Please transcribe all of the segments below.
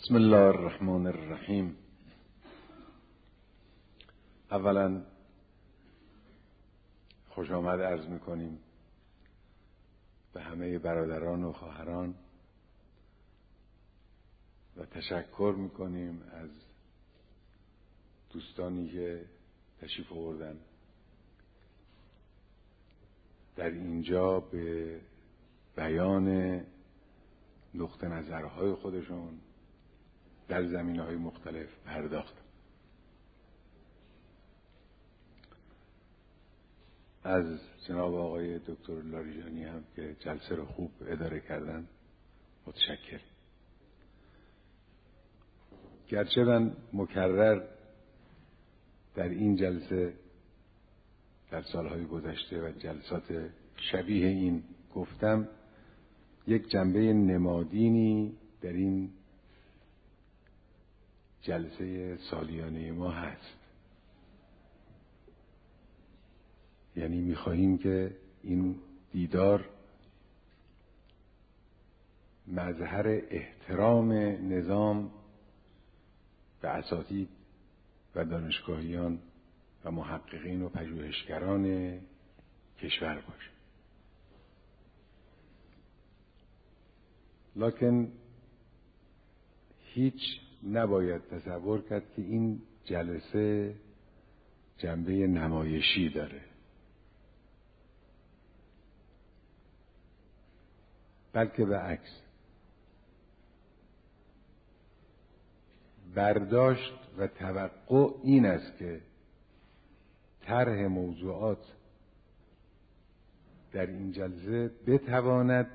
بسم الله الرحمن الرحیم. اولا خوش آمد عرض میکنیم به همه برادران و خواهران و تشکر میکنیم از دوستانی که تشریف آوردن در اینجا به بیان نقطه نظرهای خودشون در زمینه‌های مختلف پرداخت. از جناب آقای دکتر لاریجانی هم که جلسه رو خوب اداره کردن متشکرم. گرچه من مکرر در این جلسه در سالهای گذشته و جلسات شبیه این گفتم، یک جنبه نمادینی در این جلسه سالیانه ما هست. یعنی می‌خواهیم که این دیدار مظهر احترام نظام به اساتید و دانشگاهیان و محققین و پژوهشگران کشور باشه. لکن هیچ نباید تصور کرد که این جلسه جنبه نمایشی داره، بلکه به عکس برداشت و توقع این است که طرح موضوعات در این جلسه بتواند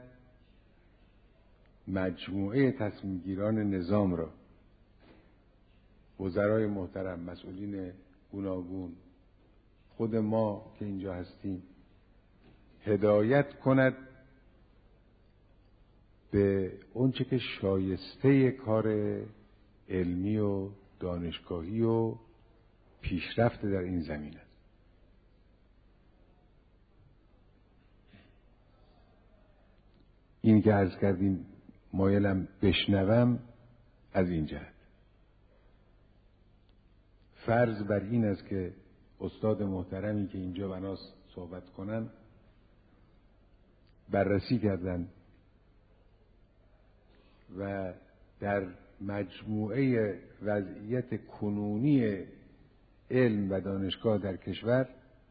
مجموعه تصمیمگیران نظام را، وزرای محترم، مسئولین گوناگون، خود ما که اینجا هستیم، هدایت کند به اونچه که شایسته کار علمی و دانشگاهی و پیشرفت در این زمین است. این که عرض کردیم مایلم بشنوم از این جهت. فرض بر این است که استاد محترمی که اینجا بناست صحبت کنن بررسی کردن و در مجموعه وضعیت کنونی علم و دانشگاه در کشور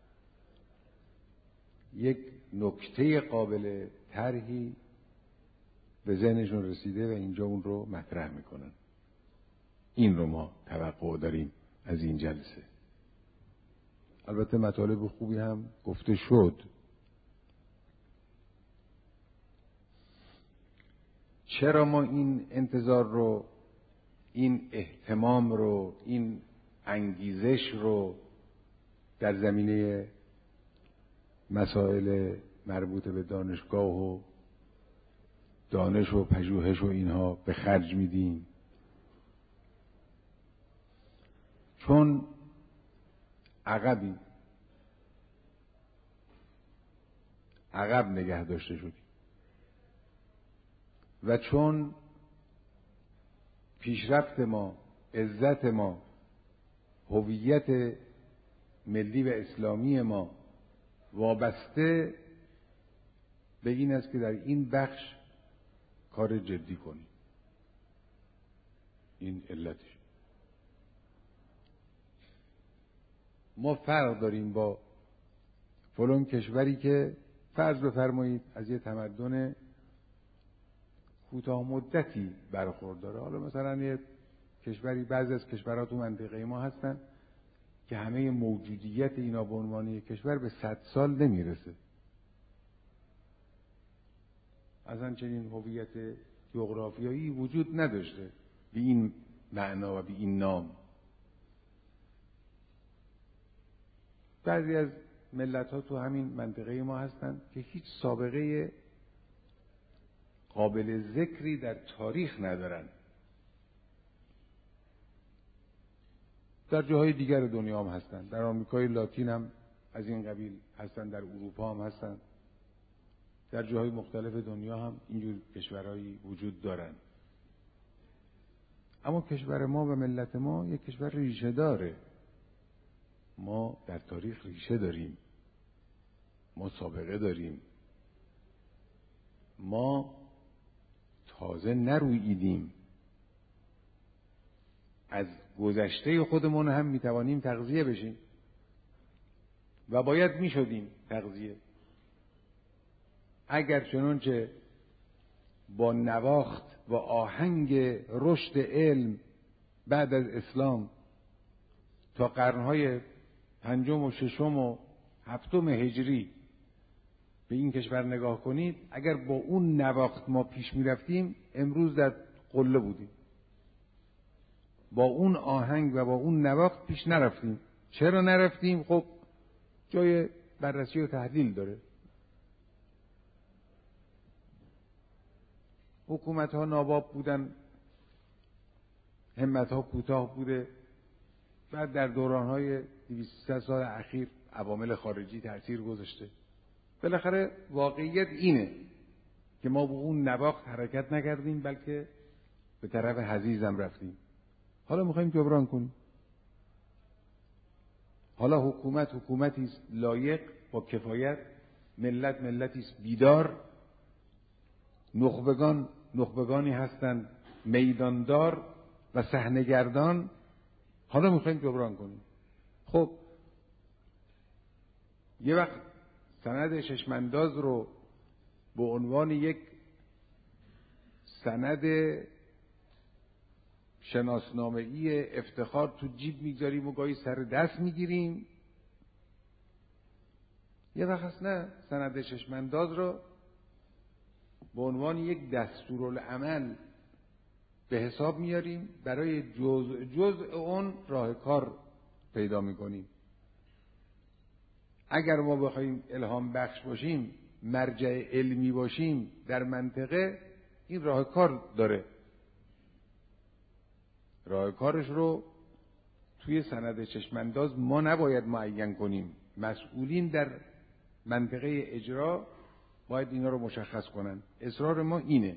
یک نکته قابل طرحی به ذهنشون رسیده و اینجا اون رو مطرح میکنن. این رو ما توقع داریم از این جلسه. البته مطالب خوبی هم گفته شد. چرا ما این انتظار رو، این اهتمام رو، این انگیزش رو در زمینه مسائل مربوط به دانشگاه و دانش و پژوهش و اینها به خرج میدیم؟ چون عقب نگه داشته شدیم و چون پیشرفت ما، عزت ما، هویت ملی و اسلامی ما وابسته به این است که در این بخش کار جدی کنیم. این علتش. ما فرق داریم با فلان کشوری که فرض بفرمایید از یه تمدن کوتاه مدتی برخورداره. حالا مثلا یه کشوری، بعضی از کشورها تو منطقه ما هستن که همه موجودیت اینا به عنوان یک کشور به 100 سال نمیرسه. اصلا چنین هویت جغرافیایی وجود نداشته به این معنا و به این نام. بعضی از ملت‌ها تو همین منطقه ما هستن که هیچ سابقه قابل ذکری در تاریخ ندارن. در جاهای دیگر دنیا هم هستن. در آمریکای لاتین هم از این قبیل هستن، در اروپا هم هستن، در جاهای مختلف دنیا هم اینجور کشورهایی وجود دارن. اما کشور ما و ملت ما یک کشور ریشه داره. ما در تاریخ ریشه داریم، ما سابقه داریم، ما تازه نروییدیم. از گذشته خودمون هم میتوانیم تغذیه بشیم و باید میشدیم تغذیه، اگر چنانچه با نواخت و آهنگ رشد علم بعد از اسلام تا قرنهای 5 و 6 و 7 هجری به این کشور نگاه کنید، اگر با اون نواخت ما پیش می رفتیم امروز در قله بودیم. با اون آهنگ و با اون نواخت پیش نرفتیم. چرا نرفتیم؟ خب جای بررسی و تحلیل داره. حکومت ها ناباب بودن، همت ها کوتاه بوده، بعد در دوران های 200 سال اخیر عوامل خارجی تأثیر گذاشته. بالاخره واقعیت اینه که ما با اون نواخت حرکت نکردیم، بلکه به طرف حضیضم رفتیم. حالا میخوایم جبران کنیم. حالا حکومت حکومتی است لایق با کفایت، ملت ملتی است بیدار، نخبگانی هستند میداندار و صحنه‌گردان. حالا میخوایم جبران کنیم. خب یه وقت سند ششم‌انداز رو به عنوان یک سند شناسنامه‌ای افتخار تو جیب میگذاریم و گاهی سر دست میگیریم. یه وقت هست نه، سند ششم‌انداز رو به عنوان یک دستورالعمل به حساب میاریم، برای جزء اون راه کار پیدا میکنیم. اگر ما بخوایم الهام بخش باشیم، مرجع علمی باشیم در منطقه، این راه کار داره. راه کارش رو توی سند چشمانداز ما نباید معین کنیم. مسئولین در منطقه اجرا باید اینا رو مشخص کنن. اصرار ما اینه.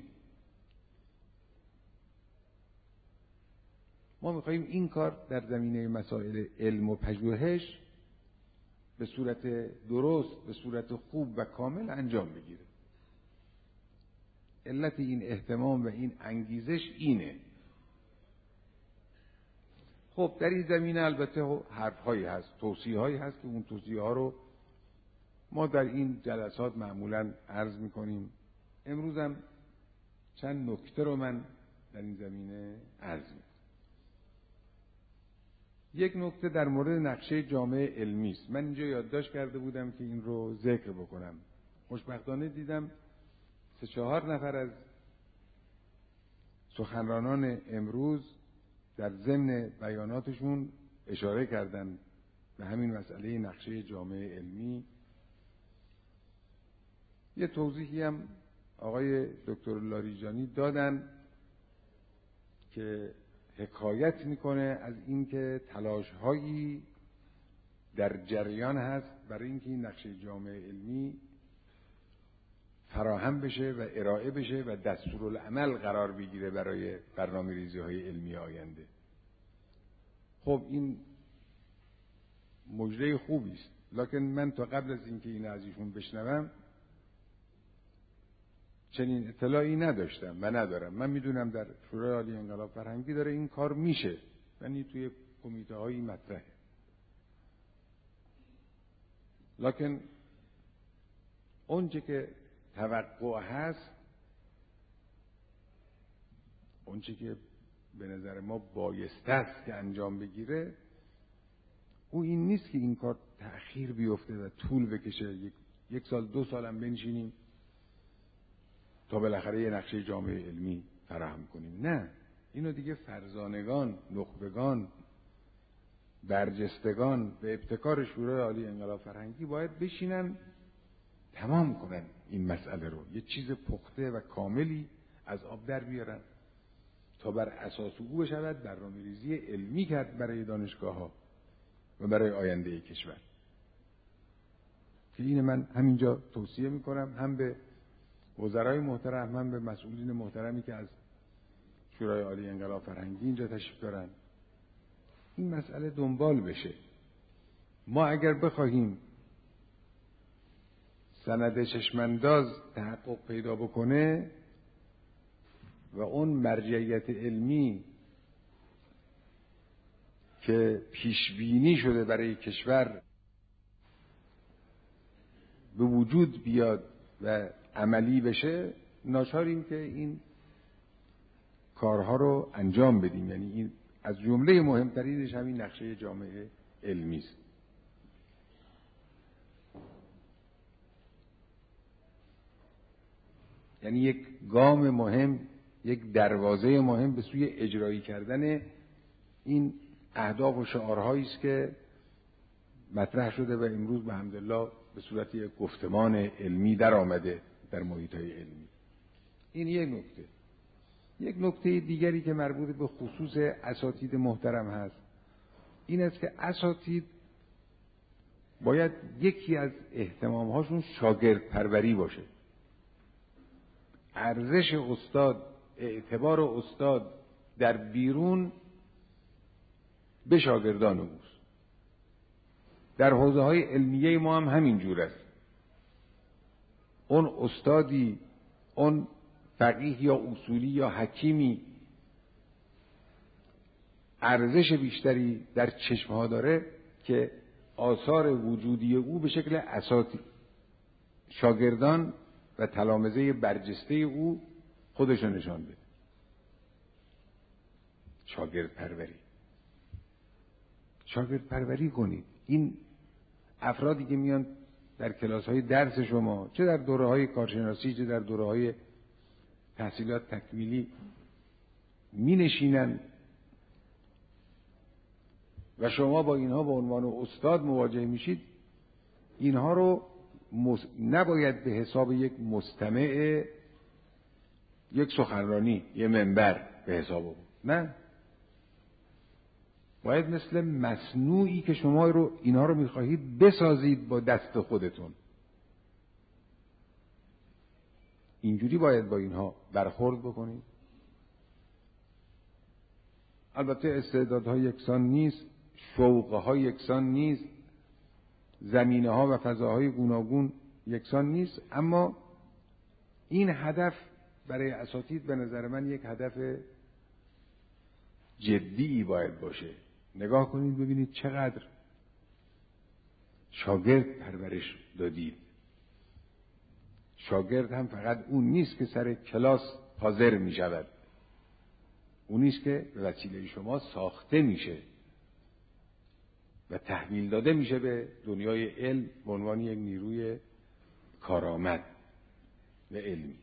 ما میخواییم این کار در زمینه مسائل علم و پژوهش به صورت درست، به صورت خوب و کامل انجام بگیره. علت این اهتمام و این انگیزش اینه. خب در این زمینه البته حرف‌هایی هست، توصیه‌هایی هست که اون توصیه‌ها رو ما در این جلسات معمولاً عرض می‌کنیم. امروز هم چند نکته رو من در این زمینه عرض می‌کنم. یک نکته در مورد نقشه جامعه علمی است. من اینجا یادداشت کرده بودم که این رو ذکر بکنم. خوشبختانه دیدم 3-4 نفر از سخنرانان امروز در ضمن بیاناتشون اشاره کردن به همین مسئله نقشه جامعه علمی. یه توضیحی هم آقای دکتر لاریجانی دادن که حکایت میکنه از اینکه تلاش‌هایی در جریان هست برای اینکه این نقشه جامعه علمی فراهم بشه و ارائه بشه و دستورالعمل قرار بگیره برای برنامه‌ریزی‌های علمی آینده. خب این مژده خوبی است، لکن من تا قبل از اینکه این از ایشون بشنوم چنین اطلاعی نداشتم و ندارم. من میدونم در شورای عالی انقلاب فرهنگی داره این کار میشه، یعنی توی کمیته هایی مطرحه، لکن اونچه که توقع هست، اونچه که به نظر ما بایسته است که انجام بگیره، او این نیست که این کار تأخیر بیفته و طول بکشه، 1 سال 2 سال هم بنشینیم تا بالاخره یه نقشه جامعه علمی فراهم کنیم. نه، اینو دیگه فرزانگان، نخبگان، برجستگان به ابتکار شورای عالی انقلاب فرهنگی باید بشینن تمام کنن این مسئله رو، یه چیز پخته و کاملی از آب در بیارن تا بر اساس او بشود برنامه‌ریزی علمی کرد برای دانشگاه‌ها و برای آینده کشور. که این من همینجا توصیه میکنم، هم به وزرای محترم، هم به مسئولین محترمی که از شورای عالی انقلاب فرهنگی اینجا تشریف دارن. این مسئله دنبال بشه. ما اگر بخواهیم سند چشمانداز تحقق پیدا بکنه و اون مرجعیت علمی که پیشبینی شده برای کشور به وجود بیاد و عملی بشه، ناچاریم که این کارها رو انجام بدیم. یعنی این از جمله مهمترینش همین نقشه جامعه علمی است. یعنی یک گام مهم، یک دروازه مهم به سوی اجرایی کردن این اهداف و شعارهایی است که مطرح شده و امروز به حمدالله به صورت یک گفتمان علمی در آمده در محیط‌های علمی. این یک نکته. یک نکته دیگری که مربوط به خصوص اساتید محترم هست این است که اساتید باید یکی از اهتمام‌هاشون شاگرد پروری باشه. ارزش استاد، اعتبار استاد در بیرون به شاگردان اوست. در حوزه‌های علمیه ما هم همین جور است. اون استادی، اون فقیه یا اصولی یا حکیمی ارزش بیشتری در چشمها داره که آثار وجودی او به شکل اساتید، شاگردان و تلامذه برجسته او خودشو نشان بده. شاگرد پروری کنید. این افرادی که میان در کلاس‌های درس شما، چه در دوره‌های کارشناسی چه در دوره‌های تحصیلات تکمیلی می نشینن و شما با اینها به عنوان استاد مواجه میشید، اینها رو نباید به حساب یک مستمع، یک سخنرانی، یک منبر به حساب بود. نه، باید مثل مصنوعی که شما اینها رو میخواهید بسازید با دست خودتون، اینجوری باید با اینها برخورد بکنید. البته استعدادها یکسان نیست، شوقها یکسان نیست، زمینه‌ها و فضاهای گوناگون یکسان نیست، اما این هدف برای اساتید به نظر من یک هدف جدی باید باشه. نگاه کنید ببینید چقدر شاگرد پرورش دادید. شاگرد هم فقط اون نیست که سر کلاس حاضر می شود، اون نیست که به وسیله شما ساخته میشه و تحویل داده میشه به دنیای علم به عنوان یک نیروی کارآمد و علمی.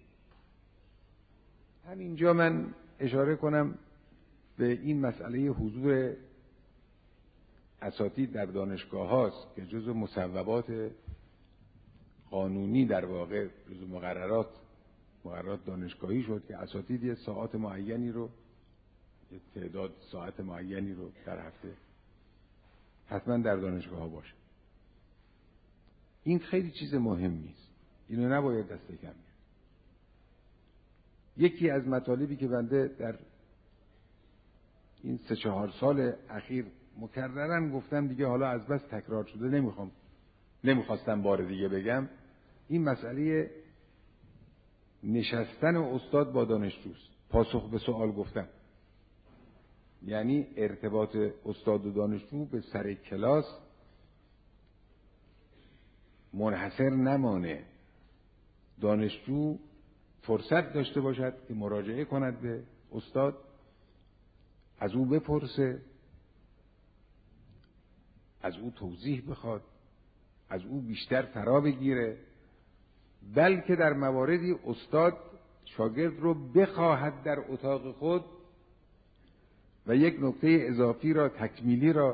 همینجا من اشاره کنم به این مسئله حضور اساتید در دانشگاه هاست که جزو مصوبات قانونی، در واقع جزو مقررات دانشگاهی شد که اساتید یه ساعات معینی رو، یه تعداد ساعت معینی رو در هفته حتما در دانشگاه ها باشه. این خیلی چیز مهمی است، اینو نباید دست کم گرفت. یکی از مطالبی که بنده در این 3-4 سال اخیر مکررن گفتم، دیگه حالا از بس تکرار شده نمیخواستم بار دیگه بگم، این مسئله نشستن استاد با دانشجوست، پاسخ به سوال گفتن. یعنی ارتباط استاد و دانشجو به سر کلاس منحصر نمانه. دانشجو فرصت داشته باشد که مراجعه کند به استاد، از او بپرسه، از او توضیح بخواد، از او بیشتر فرا بگیره، بلکه در مواردی استاد شاگرد رو بخواهد در اتاق خود و یک نکته اضافی را، تکمیلی را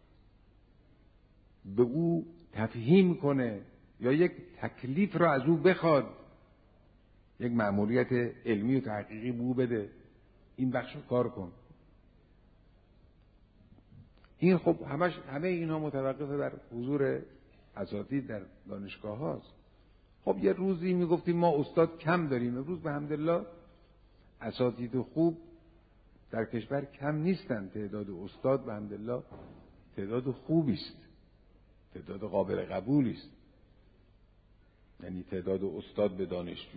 به او تفهیم کنه یا یک تکلیف را از او بخواد، یک مأموریت علمی و تحقیقی به او بده، این بخش رو کار کن. این خب همه اینها متوقف بر حضور اساتید در دانشگاه هاست. خب یه روزی میگفتیم ما استاد کم داریم، امروز به حمدالله اساتید خوب در کشور کم نیستن. تعداد استاد به حمدالله تعداد خوبی است، تعداد قابل قبولی است، یعنی تعداد استاد به دانشجو.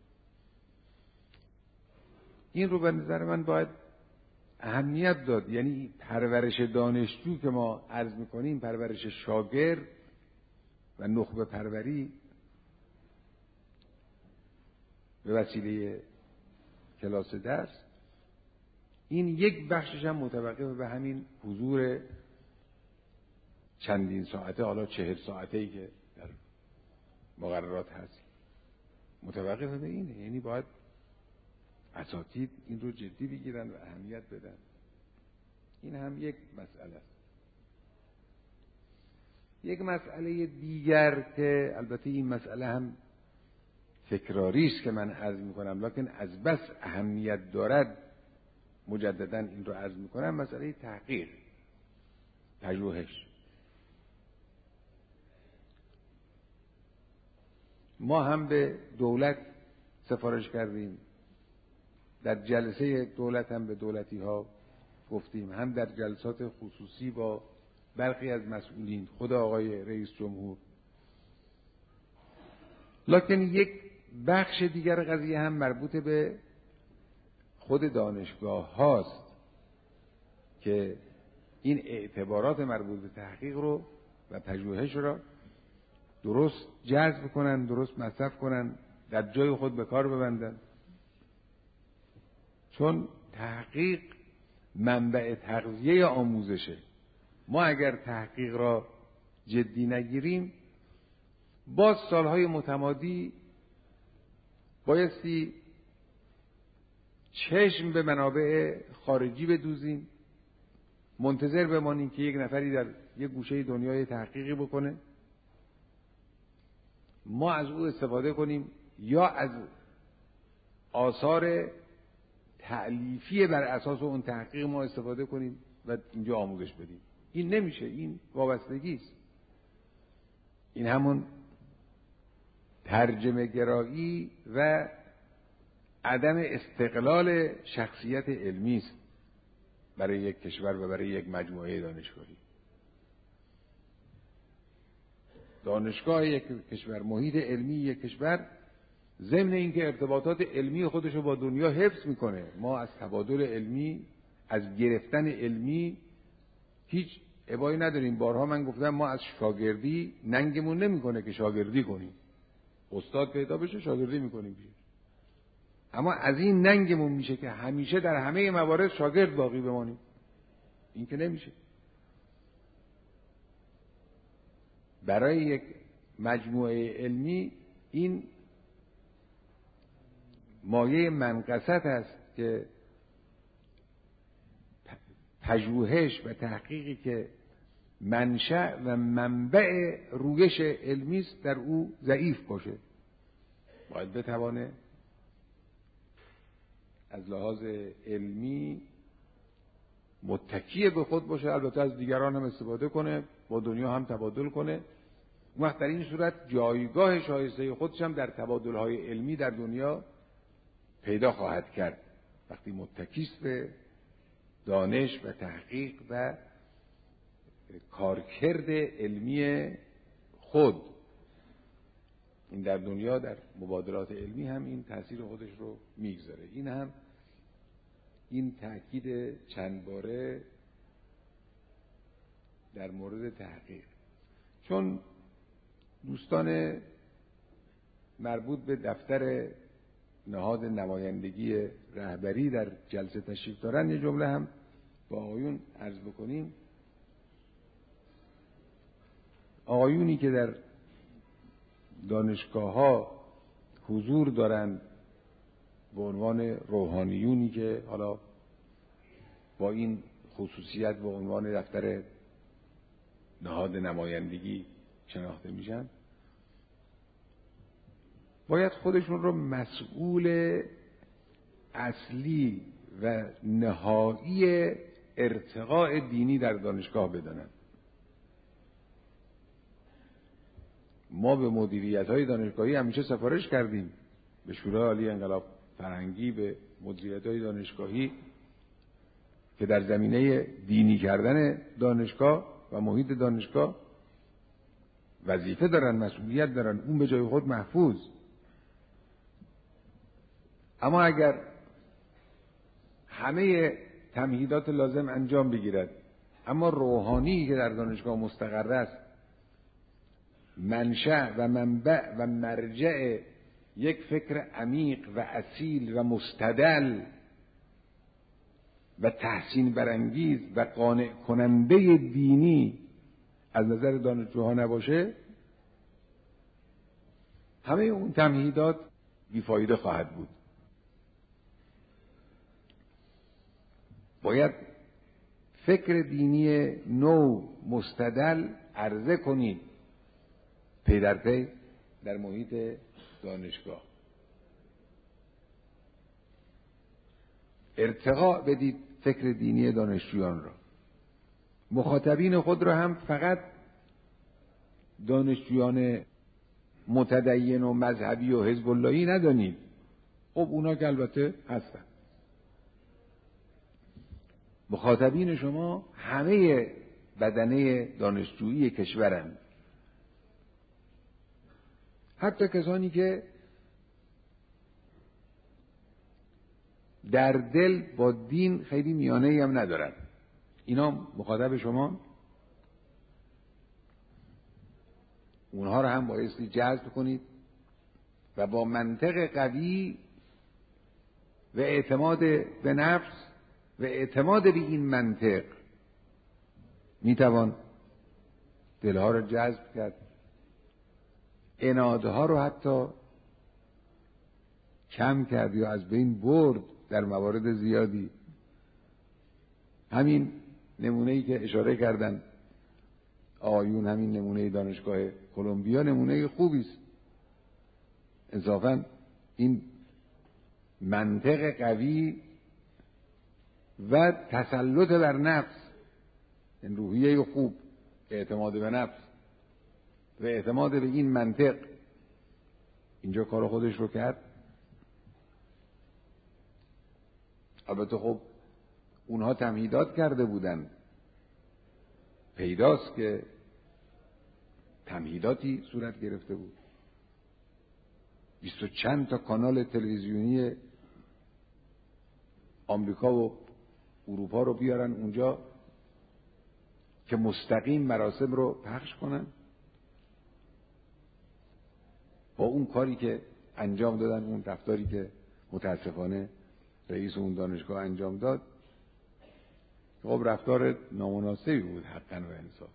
این رو به نظر من باید اهمیت داد. یعنی پرورش دانشجو که ما عرض میکنیم، پرورش شاگرد و نخبه پروری به وسیله کلاس درس، این یک بخشش هم متوقف به همین حضور چندین ساعته، حالا 40 ساعته‌ای که در مقررات هست، متوقف به اینه. یعنی باید اساتید این رو جدی بگیرن و اهمیت بدن. این هم یک مسئله است. یک مسئله دیگر که البته این مسئله هم تکراری است که من عرض میکنم، لکن از بس اهمیت دارد مجددا این رو عرض میکنم، مسئله تحقیق، پژوهش. ما هم به دولت سفارش کردیم، در جلسه دولت هم به دولتی ها گفتیم، هم در جلسات خصوصی با برخی از مسئولین، خود آقای رئیس جمهور. لکن یک بخش دیگر قضیه هم مربوط به خود دانشگاه هاست که این اعتبارات مربوط به تحقیق رو و پژوهش را درست جذب کنن، درست مصرف کنن، در جای خود به کار ببندن. چون تحقیق منبع تغذیه آموزشه. ما اگر تحقیق را جدی نگیریم، باز سالهای متمادی بایستی چشم به منابع خارجی بدوزیم، منتظر بمانیم که یک نفری در یک گوشه دنیای تحقیقی بکنه، ما از او استفاده کنیم، یا از آثار تألیفی بر اساس اون تحقیق ما استفاده کنیم و اینجا آموزش بدیم. این نمیشه. این وابستگی است. این همون ترجمه گرایی و عدم استقلال شخصیت علمی است برای یک کشور و برای یک مجموعه دانشگاهی. دانشگاه یک کشور، محیط علمی یک کشور، ضمن اینکه ارتباطات علمی خودش رو با دنیا حفظ میکنه. ما از تبادل علمی، از گرفتن علمی هیچ ابایی نداریم. بارها من گفتم ما از شاگردی ننگمون نمیکنه که شاگردی کنیم. استاد پیدا بشه شاگردی میکنیم بیش. اما از این ننگمون میشه که همیشه در همه موارد شاگرد باقی بمانیم. این که نمیشه. برای یک مجموعه علمی این مایه منقصت است که پژوهش و تحقیقی که منشأ و منبع رویش علمی است در او ضعیف باشه. باید بتوانه از لحاظ علمی متکی به خود باشه، البته از دیگران هم استفاده کنه، با دنیا هم تبادل کنه. اون وقت در این صورت جایگاه شایسته خودش هم در تبادل‌های علمی در دنیا پیدا خواهد کرد، وقتی متکیست به دانش و تحقیق و کارکرد علمی خود. این در دنیا در مبادلات علمی هم این تأثیر خودش رو میگذاره. این هم این تأکید چند باره در مورد تحقیق. چون دوستان مربوط به دفتر نهاد نمایندگی رهبری در جلسه تشریف دارن، یه جمله هم با آقایون عرض بکنیم. آقایونی که در دانشگاه ها حضور دارند به عنوان روحانیونی که حالا با این خصوصیت به عنوان دفتر نهاد نمایندگی شناخته میشن، باید خودشون رو مسئول اصلی و نهایی ارتقاء دینی در دانشگاه بدانند. ما به مدیریت‌های دانشگاهی همیشه سفارش کردیم، به شورای عالی انقلاب فرهنگی، به مدیریت‌های دانشگاهی، که در زمینه دینی کردن دانشگاه و محیط دانشگاه وظیفه دارن، مسئولیت دارن، اون به جای خود محفوظ. اما اگر همه تمهیدات لازم انجام بگیرد اما روحانی که در دانشگاه مستقر است منشأ و منبع و مرجع یک فکر عمیق و اصیل و مستدل و تحسین برانگیز و قانع کننده دینی از نظر دانشجوها نباشه، همه اون تمهیدات بیفایده خواهد بود. باید فکر دینی نو مستدل عرضه کنید پی در پی در محیط دانشگاه. ارتقا بدید فکر دینی دانشجویان را. مخاطبین خود را هم فقط دانشجویان متدین و مذهبی و حزب اللهی ندانید. خب اونا که البته هستن. مخاطبین شما همه بدنه دانشجویی کشورند، حتی کسانی که در دل با دین خیلی میانه‌ای هم ندارن، اینا مخاطب شما. اونها رو هم بایستی جذب کنید و با منطق قوی و اعتماد به نفس و اعتماد به این منطق میتوان دلها رو جذب کرد، عنادها رو حتی کم کرد یا از بین برد در موارد زیادی. همین نمونه‌ای که اشاره کردن آقایون، همین نمونه دانشگاه کلمبیا نمونه خوبی است. انصافاً این منطق قوی و تسلط بر نفس، این روحیه خوب، اعتماد به نفس و اعتماد به این منطق اینجا کار خودش رو کرد. البته خب اونها تمهیدات کرده بودن، پیداست که تمهیداتی صورت گرفته بود. 20 و چند تا کانال تلویزیونی آمریکا و اروپا رو بیارن اونجا که مستقیم مراسم رو پخش کنن. با اون کاری که انجام دادن، اون رفتاری که متاسفانه رئیس اون دانشگاه انجام داد، خب رفتار نامناسبی بود حقاً و انصافاً.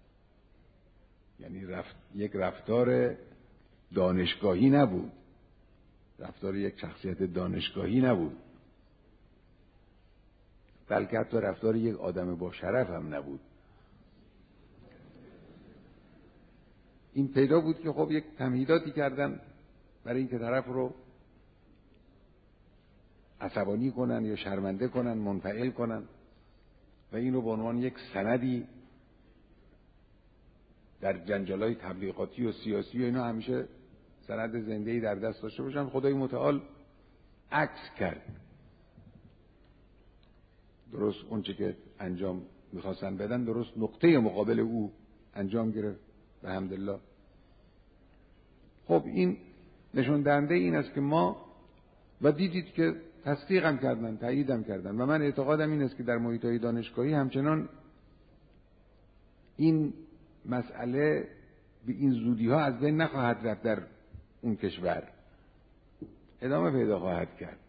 یعنی یک رفتار دانشگاهی نبود، رفتار یک شخصیت دانشگاهی نبود، بلکه حتی رفتار یک آدم با شرف هم نبود. این پیدا بود که خب یک تمهیداتی کردن برای اینکه طرف رو عصبانی کنن یا شرمنده کنن، منفعل کنن و این رو به عنوان یک سندی در جنجالای تبلیغاتی و سیاسی و اینا همیشه سند زنده‌ای در دست داشته باشن. خدای متعال عکس کرد، درست اون چه که انجام میخواستن بدن درست نقطه مقابل او انجام گرفت به حمدالله. خب این نشون دهنده این است که ما، و دیدید که تصدیقم کردن، تاییدم کردن، و من اعتقادم این است که در محیط‌های دانشگاهی همچنان این مسئله به این زودی‌ها از بین نخواهد رفت. در اون کشور ادامه پیدا خواهد کرد.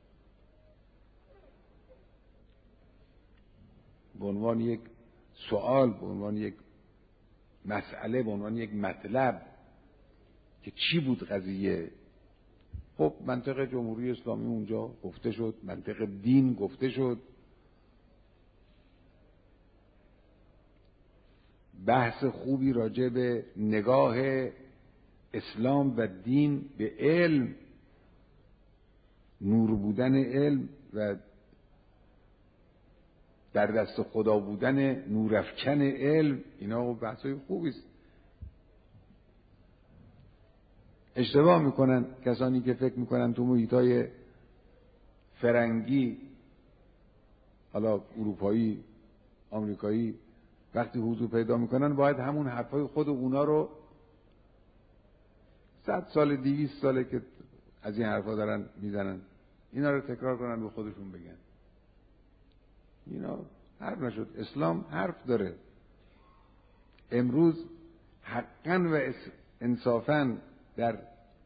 به عنوان یک سوال، به عنوان یک مسئله، به عنوان یک مطلب که چی بود قضیه. خب منطق جمهوری اسلامی اونجا گفته شد، منطق دین گفته شد، بحث خوبی راجع به نگاه اسلام و دین به علم، نور بودن علم و در دست خدا بودن نورافکن علم، اینا بحثای خوبی است. اشتباه میکنن کسانی که فکر میکنن تو محیطای فرنگی، حالا اروپایی، آمریکایی وقتی حضور پیدا میکنن باید همون حرفای خود اونا رو 100 سال 200 ساله که از این حرفا دارن میزنن اینا رو تکرار کنن به خودشون بگن. اینا حرف نشد. اسلام حرف داره. امروز حقاً و انصافاً در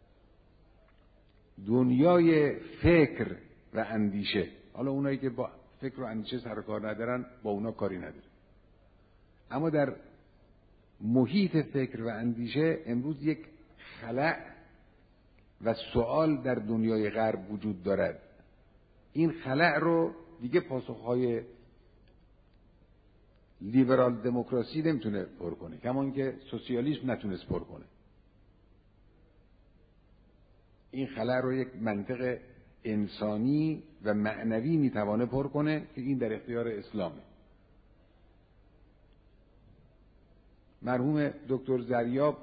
دنیای فکر و اندیشه، حالا اونایی که با فکر و اندیشه سر و کار ندارن با اونا کاری نداره، اما در محیط فکر و اندیشه امروز یک خلأ و سوال در دنیای غرب وجود دارد. این خلأ رو دیگه پاسخهای لیبرال دموکراسی نمیتونه پر کنه، کما اینکه سوسیالیسم نتونست پر کنه. این خلأ رو یک منطق انسانی و معنوی میتوانه پر کنه که این در اختیار اسلامه. مرحوم دکتر زریاب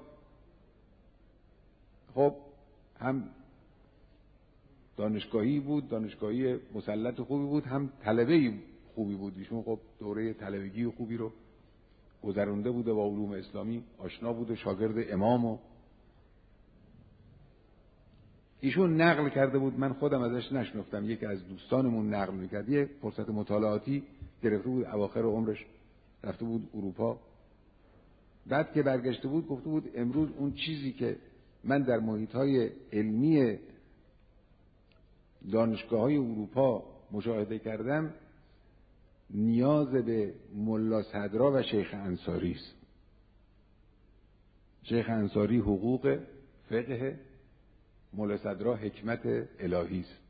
خب هم دانشگاهی بود، دانشگاهی مسلط خوبی بود، هم طلبه خوبی بود. ایشون خب دوره طلبگی خوبی رو گذرونده بود و با علوم اسلامی آشنا بود و شاگرد امام و ایشون نقل کرده بود. من خودم ازش نشنفتم، یکی از دوستانمون نقل میکرد. یه فرصت مطالعاتی گرفته بود، اواخر عمرش رفته بود اروپا. بعد که برگشته بود گفته بود امروز اون چیزی که من در محیط‌های علمی دانشگاه‌های اروپا مشاهده کردم نیاز به ملا صدرا و شیخ انصاری است. شیخ انصاری حقوق، فقه، ملا صدرا حکمت الهی است.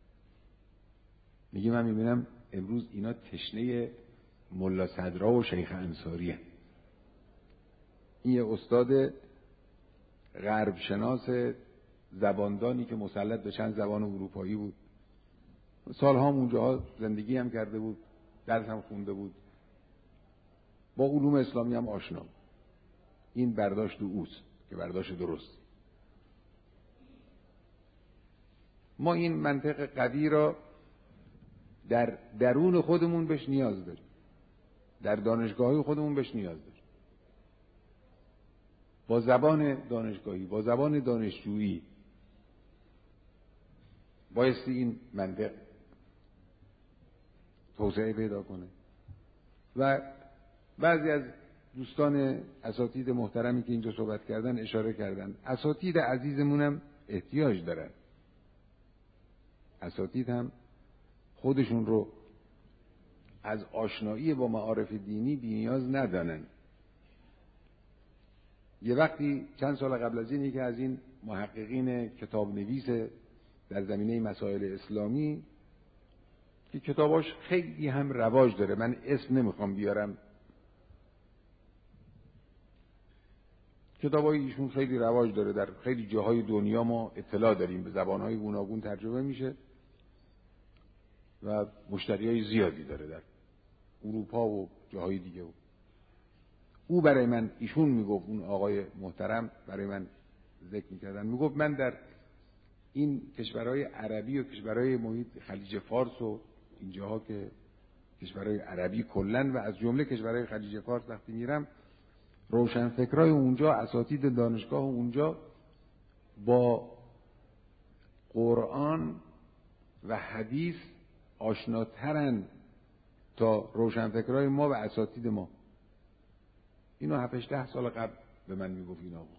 میگه من میبینم امروز اینا تشنه ملا صدرا و شیخ انصاری هست. این یه استاد غرب شناس زباندانی که مسلط به چند زبان اروپایی بود، سالها اونجاها زندگی هم کرده بود، درس هم خونده بود، با علوم اسلامی هم آشنا. این برداشت اوست که برداشت درست. ما این منطق قوی را در درون خودمون بهش نیاز داریم، در دانشگاه‌های خودمون بهش نیاز داریم. با زبان دانشگاهی، با زبان دانشجویی بایستی این منطق توسعه پیدا کنه. و بعضی از دوستان اساتید محترمی که اینجا صحبت کردن اشاره کردن، اساتید عزیزمونم احتیاج دارن. اساتید هم خودشون رو از آشنایی با معارف دینی بی‌نیاز ندانن. یه وقتی چند سال قبل از اینی که از این محققین کتاب نویس در زمینه مسائل اسلامی که کتاباش خیلی هم رواج داره، من اسم نمیخوام بیارم، کتابای ایشون خیلی رواج داره، در خیلی جاهای دنیا ما اطلاع داریم، به زبانهای گوناگون ترجمه میشه و مشتریای زیادی داره در اروپا و جاهای دیگه. او برای من، ایشون میگفت، اون آقای محترم برای من ذکر میکردن، میگفت من در این کشورهای عربی و کشورهای محیط خلیج فارس و اینجاها که کشورهای عربی کلن و از جمله کشورهای خلیج فارس وقتی میرم، روشنفکرای اونجا، اساتید دانشگاه اونجا با قرآن و حدیث آشناترن تا روشنفکرای ما و اساتید ما. اینو 7-8 سال قبل به من میگفت این آقا.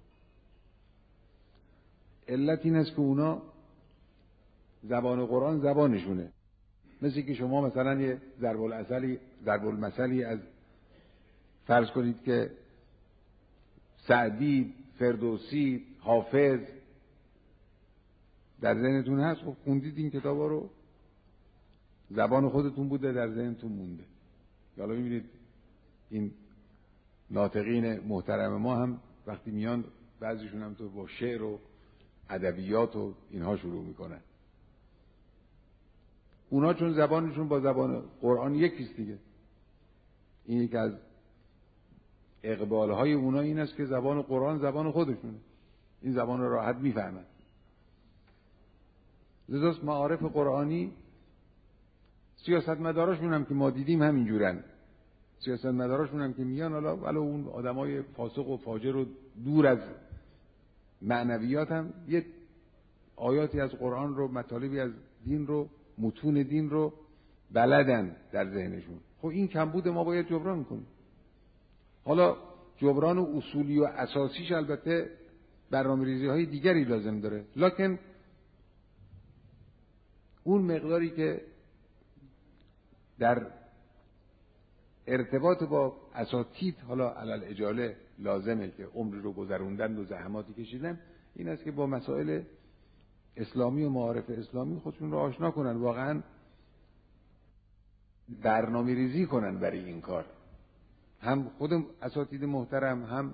علت این است که اونا زبان قرآن زبانشونه. مثل که شما مثلا یه ضرب المثلی از فرض کنید که سعدی، فردوسی، حافظ در ذهنتون هست، خب خوندید این کتابا رو، زبان خودتون بوده، در ذهنتون مونده. حالا میبینید این ناطقین محترم ما هم وقتی میان بعضیشون هم تو با شعر و ادبیات و اینها شروع میکنن. اونا چون زبانشون با زبان قرآن یکیست دیگه. این یکی از اقبالهای اونا این است که زبان قرآن زبان خودشونه، این زبان رو راحت میفهمن. لذاست معارف قرآنی سیاستمداراشون هم که ما دیدیم همینجورن. سیاستمداراشون هم که میان، حالا اون آدمای فاسق و فاجر و دور از معنویات هم یه آیاتی از قرآن رو، مطالبی از دین رو، متون دین رو بلدن در ذهنشون. خب این کمبود ما باید جبران کنیم. حالا جبران و اصولی و اساسیش البته برنامه‌ریزی های دیگری لازم داره، لکن اون مقداری که در ارتباط با اساتید حالا علل اجاله لازمه که عمر رو گذروندن و زحماتی کشیدن، این است که با مسائل اسلامی و معارف اسلامی خودشون رو آشنا کنن، واقعا برنامه‌ریزی کنن برای این کار. هم خود اساتید محترم، هم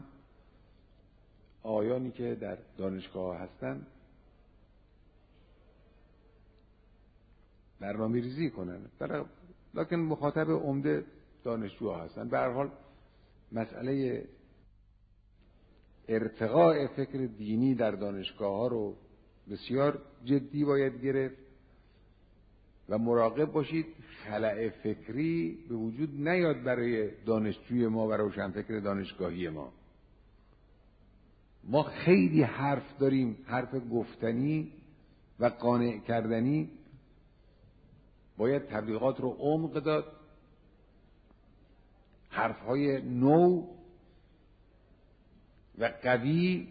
آیانی که در دانشگاه هستن برنامه‌ریزی کنن. لکن مخاطب عمده دانشجوها هستن. به هر حال مسئله ارتقاء فکر دینی در دانشگاه ها رو بسیار جدی باید گرفت و مراقب باشید خلأ فکری به وجود نیاد برای دانشجوی ما و روشنفکر دانشگاهی ما. ما خیلی حرف داریم، حرف گفتنی و قانع کردنی. باید تبلیغات رو عمق داد، حرفهای نو و قوی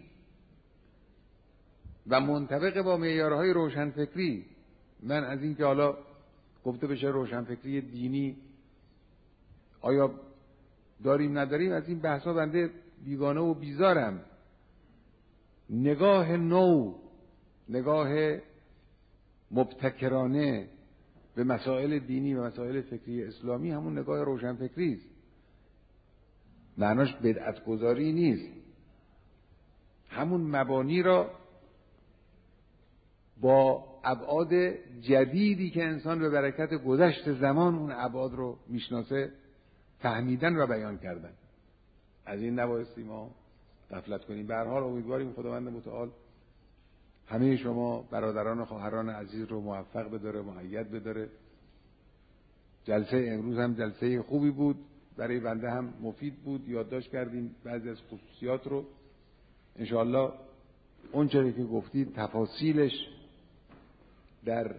و منطبق با معیارهای روشنفکری. من از این که حالا گفته بشه روشنفکری دینی آیا داریم نداریم، از این بحثا بنده بیگانه و بیزارم. نگاه نو، نگاه مبتکرانه به مسائل دینی و مسائل فکری اسلامی همون نگاه روشنفکری است. معناش بدعت گذاری نیست. همون مبانی را با ابعاد جدیدی که انسان به برکت گذشت زمان اون ابعاد رو میشناسه فهمیدن و بیان کردن. از این نبایستی ما غفلت کنیم. به هر حال امیدواریم خداوند متعال همه شما برادران و خواهران عزیز رو موفق بداره، مؤید بداره. جلسه امروز هم جلسه خوبی بود، برای بنده هم مفید بود. یادداشت کردیم بعضی از خصوصیات رو. انشاءالله اون چیزی که گفتید تفاصیلش در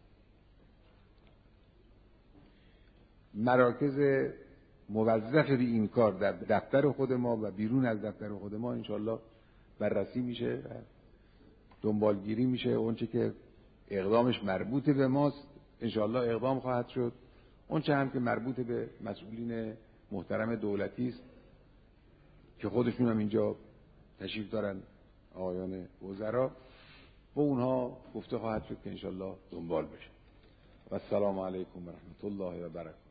مراکز موظف به این کار در دفتر خود ما و بیرون از دفتر خود ما انشاءالله بررسی میشه و دنبالگیری میشه. اون چه که اقدامش مربوط به ماست انشاءالله اقدام خواهد شد. اون چه هم که مربوط به مسئولین محترم دولتی است که خودشون هم اینجا تشریف دارن، آقایان وزرا، با اونها گفته خواهد شد که انشاءالله دنبال بشه. و السلام علیکم و رحمت الله و برکاته.